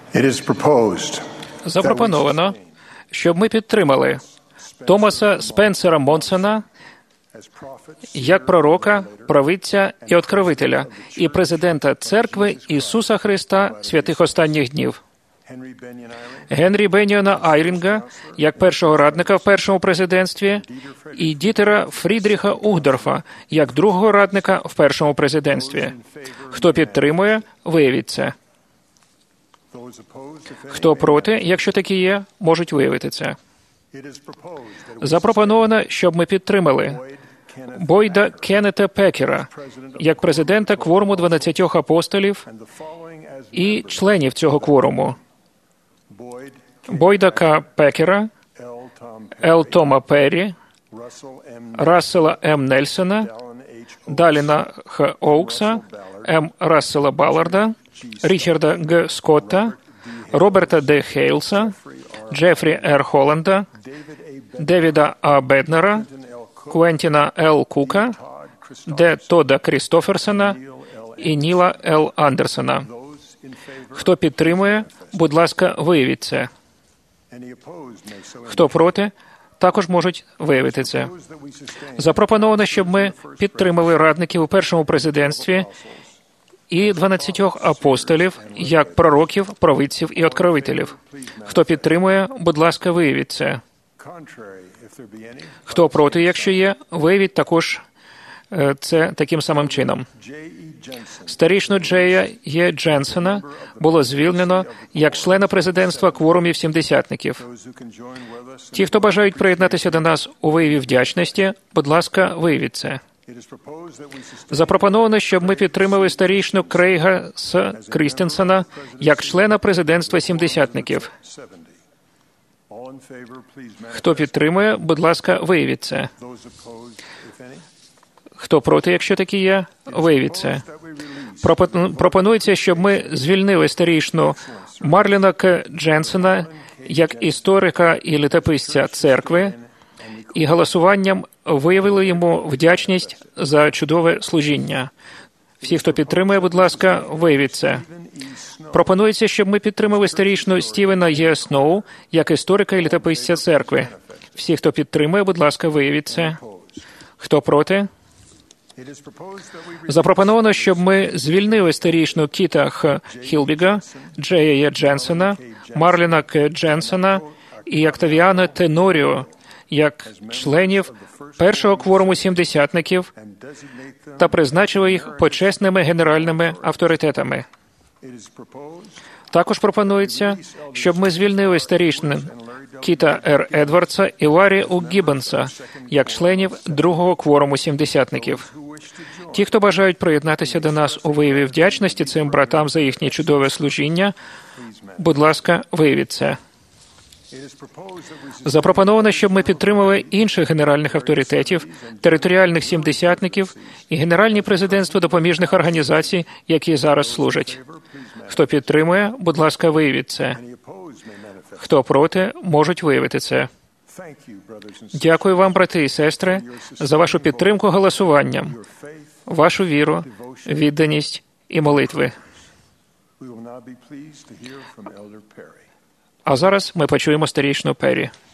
Запропоновано, щоб ми підтримали Томаса Спенсера Монсона як пророка, провидця і откровителя, і президента Церкви Ісуса Христа святих останніх днів. Генрі Беніона Айрінга як першого радника в першому президентстві і Дітера Фрідріха Ухдорфа як другого радника в першому президентстві. Хто підтримує, виявіть це. Хто проти, якщо такі є, можуть виявити це. Запропоновано, щоб ми підтримали Бойда Кеннета Пекера як президента кворуму 12 апостолів і членів цього кворуму. Бойда К. Пекера, Л. Тома Перрі, Рассела М. Нельсона, Даліна Х. Оукса, М. Рассела Балларда, Річарда Г. Скотта, Роберта Д. Хейлса, Джефрі Р. Холланда, Девіда А. Беднера, Квентіна Л. Кука, Д. Тода Крістоферсона і Ніла Л. Андерсона. Хто підтримує, будь ласка, виявіть це. Хто проти, також можуть виявити це. Запропоновано, щоб ми підтримали радників у першому президентстві і 12 апостолів як пророків, провидців і откровителів. Хто підтримує, будь ласка, виявіть це. Хто проти, якщо є, виявіть також це таким самим чином. Старішину Джея Є. Дженсена було звільнено як члена президентства кворумів сімдесятників. Ті, хто бажають приєднатися до нас у вияві вдячності, будь ласка, виявіть це. Запропоновано, щоб ми підтримали старішину Крейга С. Крістенсена як члена президентства сімдесятників. Хто підтримує, будь ласка, виявіть це. Хто проти, якщо такі є, виявіть це. Пропонується, щоб ми звільнили старішину Марліна К. Дженсена як історика і літописця церкви і голосуванням виявили йому вдячність за чудове служіння. Всі, хто підтримує, будь ласка, виявіть це. Пропонується, щоб ми підтримали старішину Стівена Є. Сноу як історика і літописця церкви. Всі, хто підтримує, будь ласка, виявіть це. Хто проти? Запропоновано, щоб ми звільнили старішину Кіта Х. Хілбіга, Джея Є. Дженсена, Марліна К. Дженсена і Октавіана Теноріо як членів першого кворуму сімдесятників та призначили їх почесними генеральними авторитетами. Також пропонується, щоб ми звільнили старішин Кіта Р. Едвардса і Ларі У. Гіббонса як членів другого кворуму сімдесятників. Ті, хто бажають приєднатися до нас у вияві вдячності цим братам за їхнє чудове служіння, будь ласка, виявіть це. Запропоновано, щоб ми підтримали інших генеральних авторитетів, територіальних сімдесятників і генеральні президентства допоміжних організацій, які зараз служать. Хто підтримує, будь ласка, виявіть це. Хто проти, можуть виявити це. Дякую вам, брати і сестри, за вашу підтримку голосуванням, вашу віру, відданість і молитви. А зараз ми почуємо старішину Перрі.